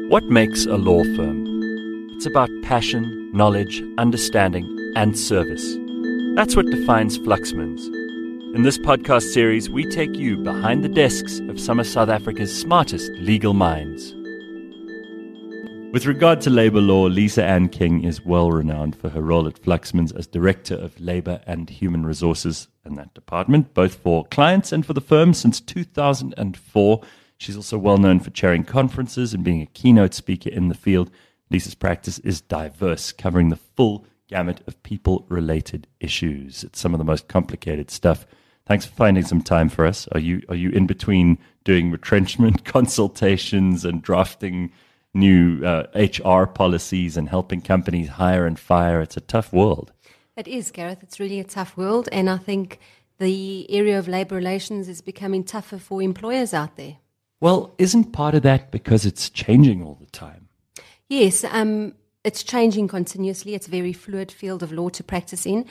What makes a law firm? It's about passion, knowledge, understanding, and service. That's what defines Fluxmans. In this podcast series, we take you behind the desks of some of South Africa's smartest legal minds. With regard to labour law, Lisa Ann King is well renowned for her role at Fluxmans as Director of Labour and Human Resources in that department, both for clients and for the firm since 2004. She's also well known for chairing conferences and being a keynote speaker in the field. Lisa's practice is diverse, covering the full gamut of people-related issues. It's some of the most complicated stuff. Thanks for finding some time for us. Are you in between doing retrenchment consultations and drafting new HR policies and helping companies hire and fire? It's a tough world. It is, Gareth. It's really a tough world, and I think the area of labour relations is becoming tougher for employers out there. Well, isn't part of that because it's changing all the time? Yes, it's changing continuously. It's a very fluid field of law to practice in,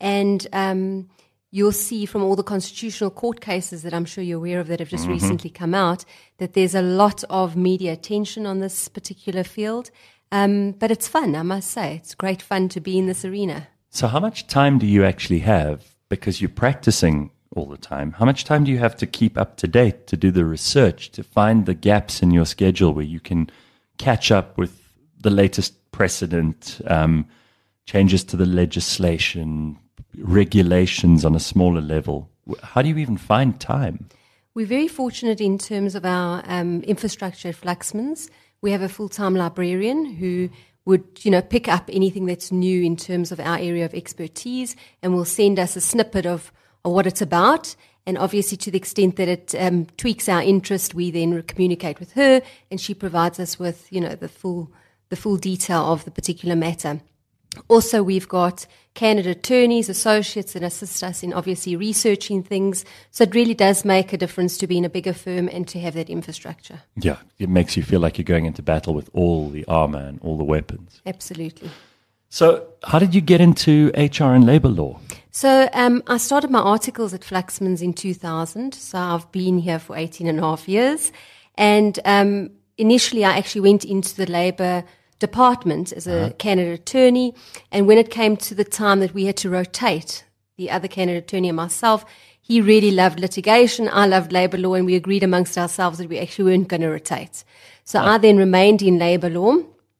and you'll see from all the constitutional court cases that I'm sure you're aware of that have just recently come out that there's a lot of media attention on this particular field. But it's fun, I must say. It's great fun to be in this arena. So how much time do you actually have, because you're practicing all the time? How much time do you have to keep up to date, to do the research, to find the gaps in your schedule where you can catch up with the latest precedent, changes to the legislation, regulations on a smaller level? How do you even find time? We're very fortunate in terms of our infrastructure at Fluxmans. We have a full-time librarian who would, pick up anything that's new in terms of our area of expertise and will send us a snippet of what it's about. And obviously, to the extent that it tweaks our interest, we then communicate with her, and she provides us with, the full detail of the particular matter. Also, we've got candidate attorneys, associates that assist us in obviously researching things. So it really does make a difference to be in a bigger firm and to have that infrastructure. Yeah, it makes you feel like you're going into battle with all the armor and all the weapons. Absolutely. So how did you get into HR and labour law? So I started my articles at Fluxmans in 2000. So I've been here for 18 and a half years. And initially I actually went into the labour department as a candidate attorney. And when it came to the time that we had to rotate, the other candidate attorney and myself, he really loved litigation. I loved labour law, and we agreed amongst ourselves that we actually weren't going to rotate. So I then remained in labour law.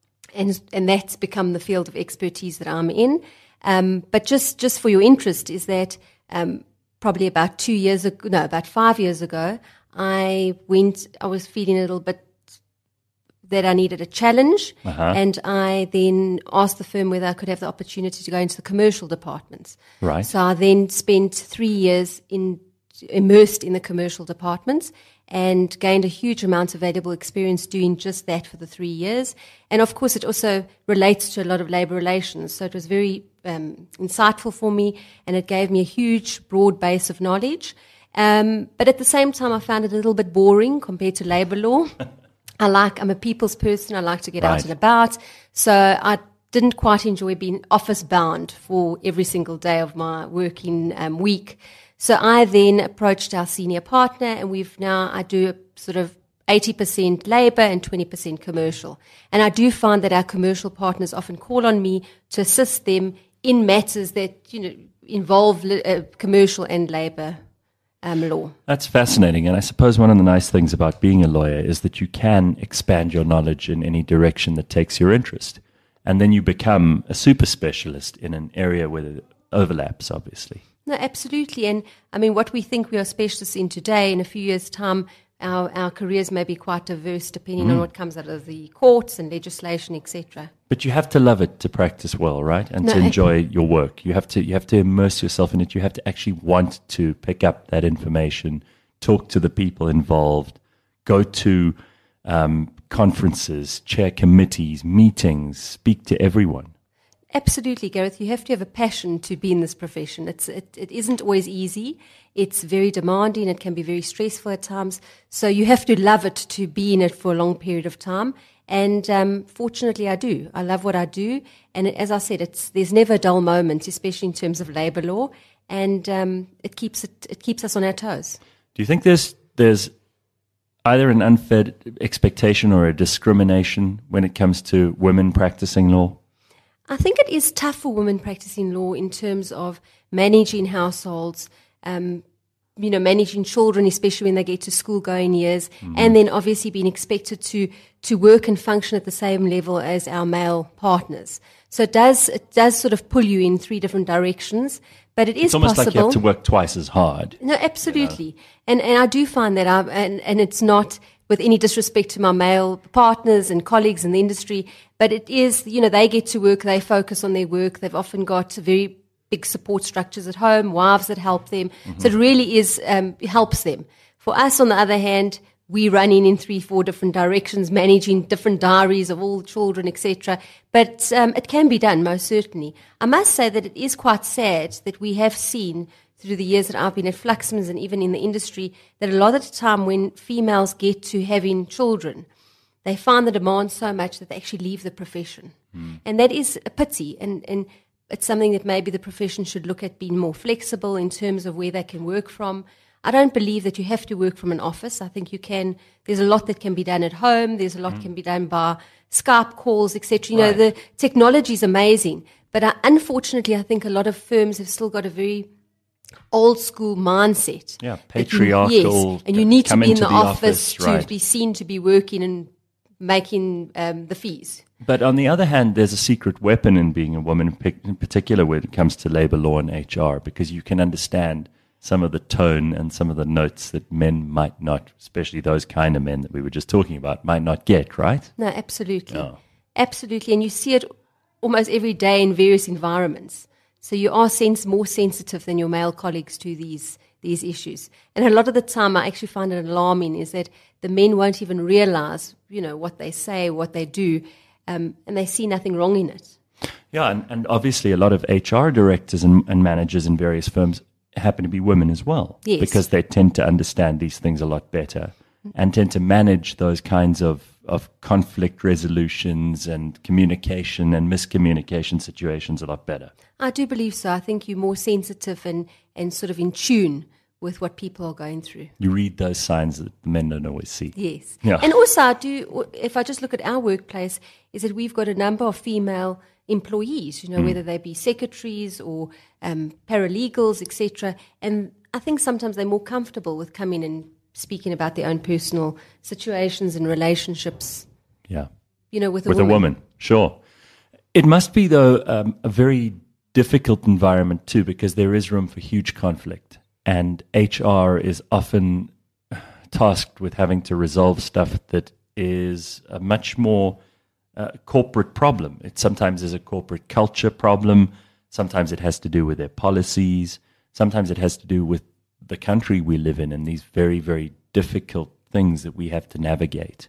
And that's become the field of expertise that I'm in. But just for your interest is that probably about 5 years ago, I was feeling a little bit that I needed a challenge. And I then asked the firm whether I could have the opportunity to go into the commercial departments. Right. So I then spent 3 years immersed in the commercial departments and gained a huge amount of valuable experience doing just that for the 3 years. And of course, it also relates to a lot of labour relations. So it was very insightful for me, and it gave me a huge, broad base of knowledge. But at the same time, I found it a little bit boring compared to labour law. I'm a people's person. I like to get out and about. So I didn't quite enjoy being office bound for every single day of my working week. So I then approached our senior partner, and I do sort of 80% labour and 20% commercial. And I do find that our commercial partners often call on me to assist them in matters that, involve commercial and labour law. That's fascinating. And I suppose one of the nice things about being a lawyer is that you can expand your knowledge in any direction that takes your interest. And then you become a super specialist in an area where it overlaps, obviously. No, absolutely. And I mean, what we think we are specialists in today, in a few years' time, our careers may be quite diverse depending on what comes out of the courts and legislation, etc. But you have to love it to practice well, right? And to enjoy your work. You have to immerse yourself in it. You have to actually want to pick up that information, talk to the people involved, go to conferences, chair committees, meetings, speak to everyone. Absolutely, Gareth. You have to have a passion to be in this profession. It isn't always easy. It's very demanding. It can be very stressful at times. So you have to love it to be in it for a long period of time. And fortunately, I do. I love what I do. And as I said, there's never a dull moment, especially in terms of labour law. And it keeps us on our toes. Do you think there's either an unfair expectation or a discrimination when it comes to women practicing law? I think it is tough for women practicing law in terms of managing households, managing children, especially when they get to school-going years, and then obviously being expected to work and function at the same level as our male partners. So it does sort of pull you in three different directions, but it is It's almost possible. like you have to work twice as hard. No, absolutely. And I do find that, and it's not with any disrespect to my male partners and colleagues in the industry, but it is, they get to work, they focus on their work, they've often got very big support structures at home, wives that help them. So it really is, helps them. For us, on the other hand, we running in 3-4 different directions, managing different diaries of all the children, etc. But it can be done, most certainly. I must say that it is quite sad that we have seen through the years that I've been at Fluxman's and even in the industry that a lot of the time when females get to having children, they find the demand so much that they actually leave the profession. And that is a pity. And it's something that maybe the profession should look at being more flexible in terms of where they can work from. I don't believe that you have to work from an office. I think you can. There's a lot that can be done at home. There's a lot can be done by Skype calls, etc. Right. The technology is amazing. But unfortunately, I think a lot of firms have still got a very old school mindset. Yeah, that patriarchal. Yes, and you need to come be in into the office to right. be seen to be working and making the fees. But on the other hand, there's a secret weapon in being a woman, in particular when it comes to labor law and HR, because you can understand some of the tone and some of the notes that men might not, especially those kind of men that we were just talking about, might not get, right? No, absolutely. Oh. Absolutely. And you see it almost every day in various environments. So you are more sensitive than your male colleagues to these issues. And a lot of the time I actually find it alarming is that the men won't even realize, what they say, what they do, and they see nothing wrong in it. Yeah, and obviously a lot of HR directors and managers in various firms happen to be women as well. Yes. Because they tend to understand these things a lot better and tend to manage those kinds of conflict resolutions and communication and miscommunication situations a lot better. I do believe so. I think you're more sensitive and sort of in tune with what people are going through. You read those signs that the men don't always see. Yes. Yeah. And also if I just look at our workplace, is that we've got a number of female employees, whether they be secretaries or paralegals, etc. And I think sometimes they're more comfortable with coming and speaking about their own personal situations and relationships. Yeah. With a woman. Sure. It must be, though, a very difficult environment, too, because there is room for huge conflict. And HR is often tasked with having to resolve stuff that is a much more corporate problem. It sometimes is a corporate culture problem. Sometimes it has to do with their policies. Sometimes it has to do with the country we live in and these very, very difficult things that we have to navigate.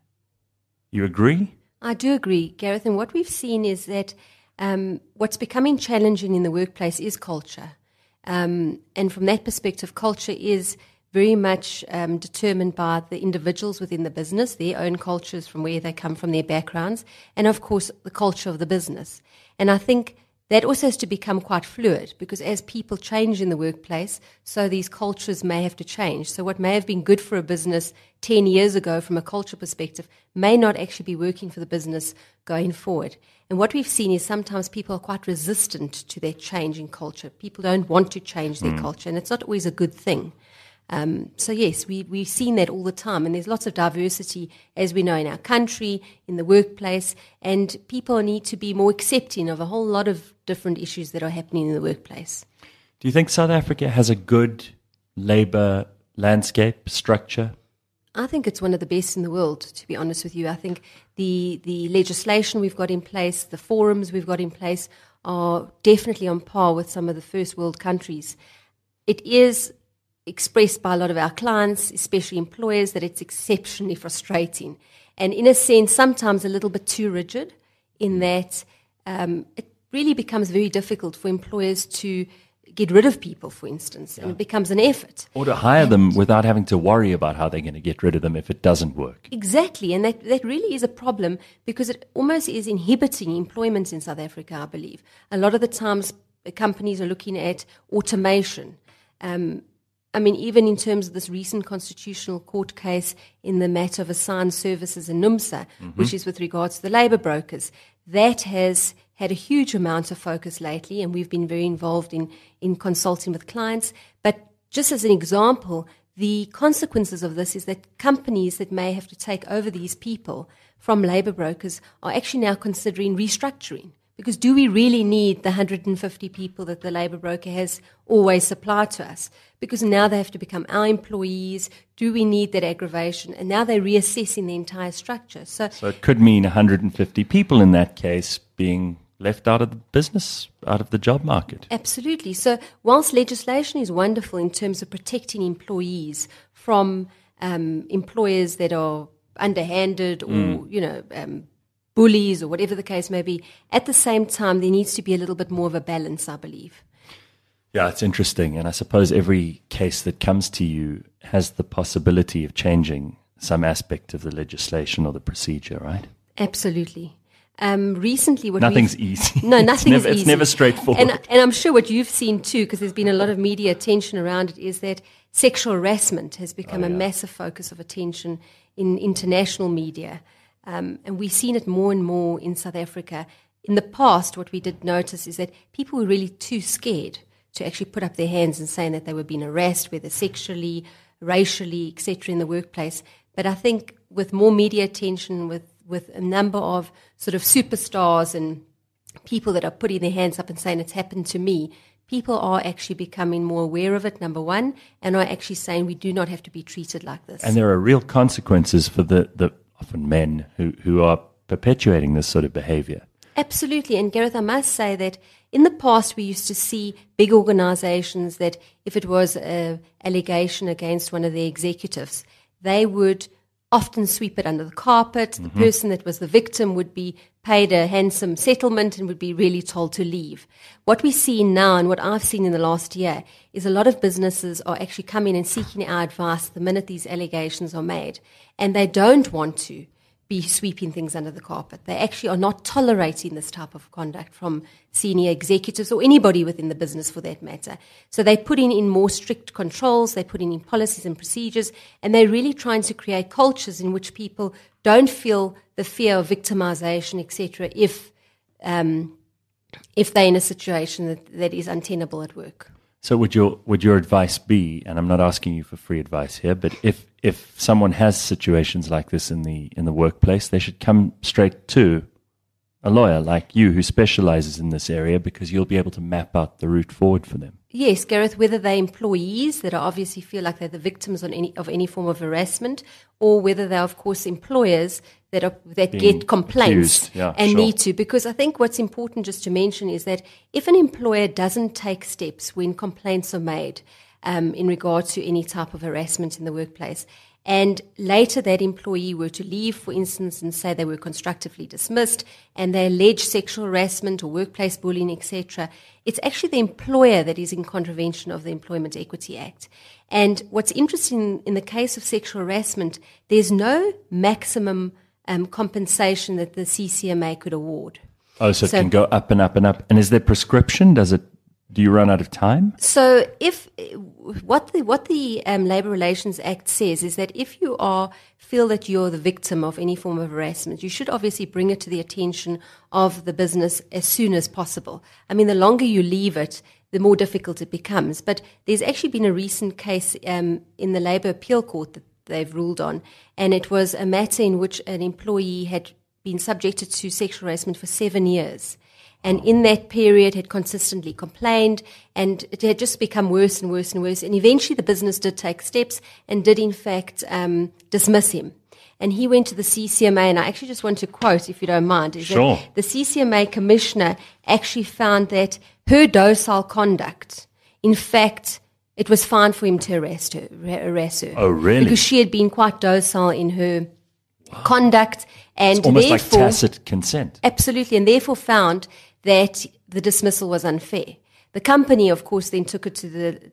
You agree? I do agree, Gareth. And what we've seen is that what's becoming challenging in the workplace is culture. And from that perspective, culture is very much determined by the individuals within the business, their own cultures from where they come from, their backgrounds, and of course the culture of the business. And I think that also has to become quite fluid because as people change in the workplace, so these cultures may have to change. So what may have been good for a business 10 years ago from a culture perspective may not actually be working for the business going forward. And what we've seen is sometimes people are quite resistant to that change in culture. People don't want to change their culture, and it's not always a good thing. So yes, we've seen that all the time, and there's lots of diversity, as we know, in our country, in the workplace, and people need to be more accepting of a whole lot of different issues that are happening in the workplace. Do you think South Africa has a good labor landscape structure? I think it's one of the best in the world, to be honest with you. I think the legislation we've got in place, the forums we've got in place are definitely on par with some of the first world countries. It is expressed by a lot of our clients, especially employers, that it's exceptionally frustrating. And in a sense, sometimes a little bit too rigid in that it really becomes very difficult for employers to get rid of people, for instance, and it becomes an effort. Or to hire them without having to worry about how they're going to get rid of them if it doesn't work. Exactly, and that really is a problem because it almost is inhibiting employment in South Africa, I believe. A lot of the times companies are looking at automation, even in terms of this recent constitutional court case in the matter of assigned services in NUMSA, which is with regards to the labour brokers, that has had a huge amount of focus lately, and we've been very involved in consulting with clients. But just as an example, the consequences of this is that companies that may have to take over these people from labour brokers are actually now considering restructuring. Because do we really need the 150 people that the labour broker has always supplied to us? Because now they have to become our employees. Do we need that aggravation? And now they're reassessing the entire structure. So it could mean 150 people in that case being left out of the business, out of the job market. Absolutely. So whilst legislation is wonderful in terms of protecting employees from employers that are underhanded or, bullies or whatever the case may be, at the same time, there needs to be a little bit more of a balance, I believe. Yeah, it's interesting. And I suppose every case that comes to you has the possibility of changing some aspect of the legislation or the procedure, right? Absolutely. Recently, nothing's easy. No, nothing is easy. It's never straightforward. And I'm sure what you've seen too, because there's been a lot of media attention around it, is that sexual harassment has become a massive focus of attention in international media. And we've seen it more and more in South Africa. In the past, what we did notice is that people were really too scared to actually put up their hands and saying that they were being harassed, whether sexually, racially, etc., in the workplace. But I think with more media attention, with a number of sort of superstars and people that are putting their hands up and saying it's happened to me, people are actually becoming more aware of it, number one, and are actually saying we do not have to be treated like this. And there are real consequences for the often men who are perpetuating this sort of behavior. Absolutely. And Gareth, I must say that in the past we used to see big organizations that if it was an allegation against one of the executives, they would often sweep it under the carpet. The person that was the victim would be paid a handsome settlement and would be really told to leave. What we see now and what I've seen in the last year is a lot of businesses are actually coming and seeking our advice the minute these allegations are made. And they don't want to be sweeping things under the carpet. They actually are not tolerating this type of conduct from senior executives or anybody within the business for that matter. So they're putting in more strict controls, they're putting in policies and procedures, and they're really trying to create cultures in which people don't feel the fear of victimization, etc., if they're in a situation that is untenable at work. So would your advice be, and I'm not asking you for free advice here, but if someone has situations like this in the workplace, they should come straight to a lawyer like you who specializes in this area, because you'll be able to map out the route forward for them. Yes, Gareth, whether they're employees that are obviously feel like they're the victims of any form of harassment, or whether they're, of course, employers that get complaints need to. Because I think what's important just to mention is that if an employer doesn't take steps when complaints are made in regard to any type of harassment in the workplace, and later that employee were to leave, for instance, and say they were constructively dismissed and they allege sexual harassment or workplace bullying, etc., it's actually the employer that is in contravention of the Employment Equity Act. And what's interesting in the case of sexual harassment, there's no maximum compensation that the CCMA could award. Oh, so it can go up and up and up. And is there prescription? Do you run out of time? So what the Labour Relations Act says is that if you feel that you're the victim of any form of harassment, you should obviously bring it to the attention of the business as soon as possible. I mean, the longer you leave it, the more difficult it becomes. But there's actually been a recent case in the Labour Appeal Court that they've ruled on, and it was a matter in which an employee had been subjected to sexual harassment for 7 years. And in that period had consistently complained, and it had just become worse and worse and worse. And eventually the business did take steps and did in fact dismiss him. And he went to the CCMA, and I actually just want to quote, if you don't mind, is sure. that the CCMA commissioner actually found that her docile conduct, in fact, it was fine for him to harass her. Oh, really? Because she had been quite docile in her conduct, and it's almost therefore, like tacit consent. Absolutely, and therefore found that the dismissal was unfair. The company, of course, then took it to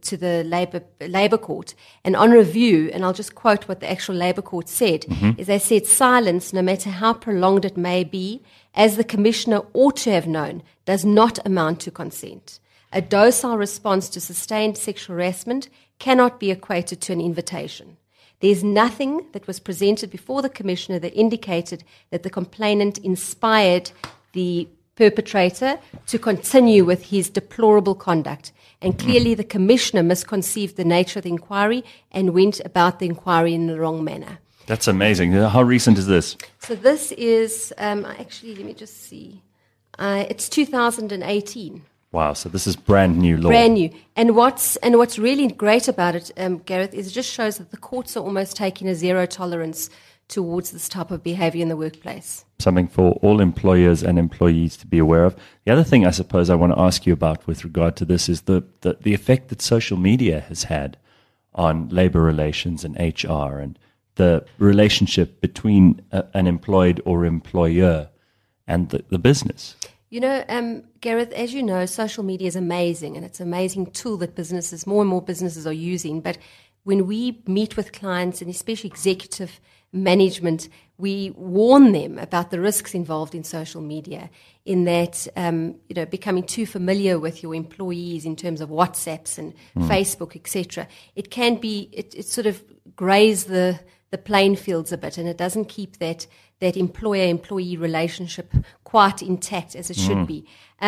the Labour Court, and on review, and I'll just quote what the actual Labour Court said, is they said, silence, no matter how prolonged it may be, as the Commissioner ought to have known, does not amount to consent. A docile response to sustained sexual harassment cannot be equated to an invitation. There's nothing that was presented before the Commissioner that indicated that the complainant inspired the perpetrator to continue with his deplorable conduct. And clearly the Commissioner misconceived the nature of the inquiry and went about the inquiry in the wrong manner. That's amazing. How recent is this? So this is, actually, let me just see. It's 2018. Wow, so this is brand new law. Brand new. And what's really great about it, Gareth, is it just shows that the courts are almost taking a zero tolerance towards this type of behavior in the workplace. Something for all employers and employees to be aware of. The other thing I suppose I want to ask you about with regard to this is the effect that social media has had on labor relations and HR and the relationship between an employed or employer and the business. You know, Gareth, as you know, social media is amazing, and it's an amazing tool that more and more businesses are using. But when we meet with clients, and especially executive management, we warn them about the risks involved in social media, in that, becoming too familiar with your employees in terms of WhatsApps and Facebook, etc. It can be, it sort of graze the playing fields a bit, and it doesn't keep that employer-employee relationship quite intact as it should be.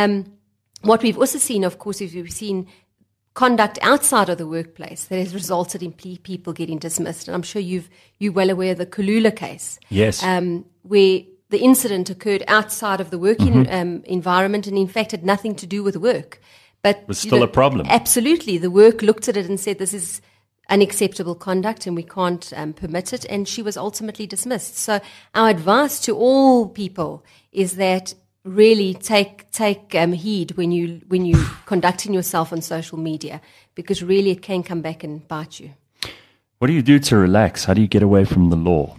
What we've also seen, of course, is we've seen conduct outside of the workplace that has resulted in people getting dismissed. And I'm sure you're well aware of the Kulula case. Yes. Where the incident occurred outside of the working environment and, in fact, had nothing to do with work. But it was still a problem. Absolutely. The work looked at it and said, this is unacceptable conduct and we can't permit it, and she was ultimately dismissed. So our advice to all people is that really take heed when you conducting yourself on social media, because really it can come back and bite you. What do you do to relax? How do you get away from the law?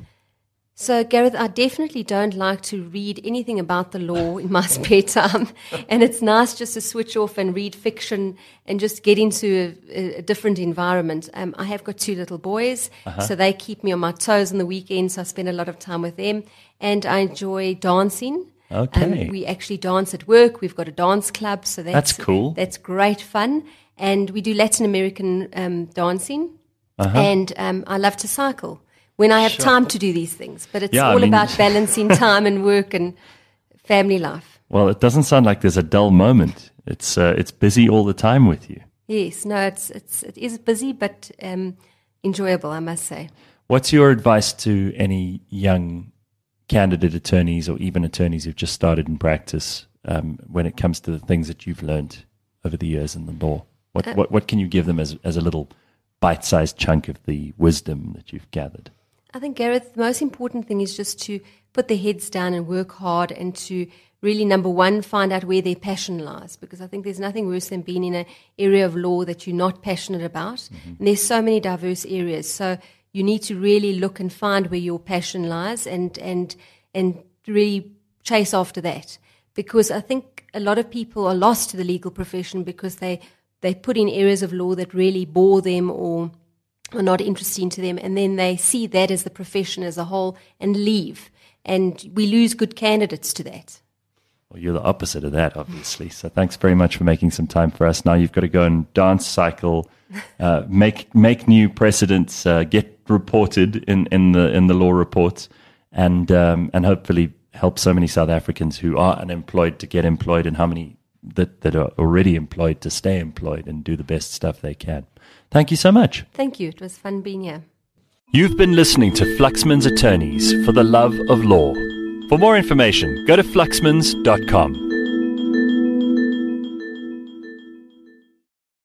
So, Gareth, I definitely don't like to read anything about the law in my spare time. And it's nice just to switch off and read fiction and just get into a different environment. I have got 2 little boys, so they keep me on my toes on the weekends. So I spend a lot of time with them. And I enjoy dancing. Okay. We actually dance at work. We've got a dance club. So that's cool. That's great fun. And we do Latin American dancing. And I love to cycle when I have time to do these things. But it's about balancing time and work and family life. Well, it doesn't sound like there's a dull moment. It's busy all the time with you. Yes, no, it is busy, but enjoyable, I must say. What's your advice to any young candidate attorneys or even attorneys who've just started in practice when it comes to the things that you've learned over the years in the law? What can you give them as a little bite-sized chunk of the wisdom that you've gathered? I think, Gareth, the most important thing is just to put their heads down and work hard, and to really, number one, find out where their passion lies, because I think there's nothing worse than being in an area of law that you're not passionate about. And there's so many diverse areas. So you need to really look and find where your passion lies and really chase after that. Because I think a lot of people are lost to the legal profession because they put in areas of law that really bore them or are not interesting to them, and then they see that as the profession as a whole and leave. And we lose good candidates to that. Well, you're the opposite of that, obviously. So thanks very much for making some time for us. Now you've got to go and dance, cycle, make new precedents, get reported in the law reports, and hopefully help so many South Africans who are unemployed to get employed, and how many that are already employed to stay employed and do the best stuff they can. Thank you so much. Thank you. It was fun being here. You've been listening to Fluxman's Attorneys for the Love of Law. For more information, go to fluxmans.com.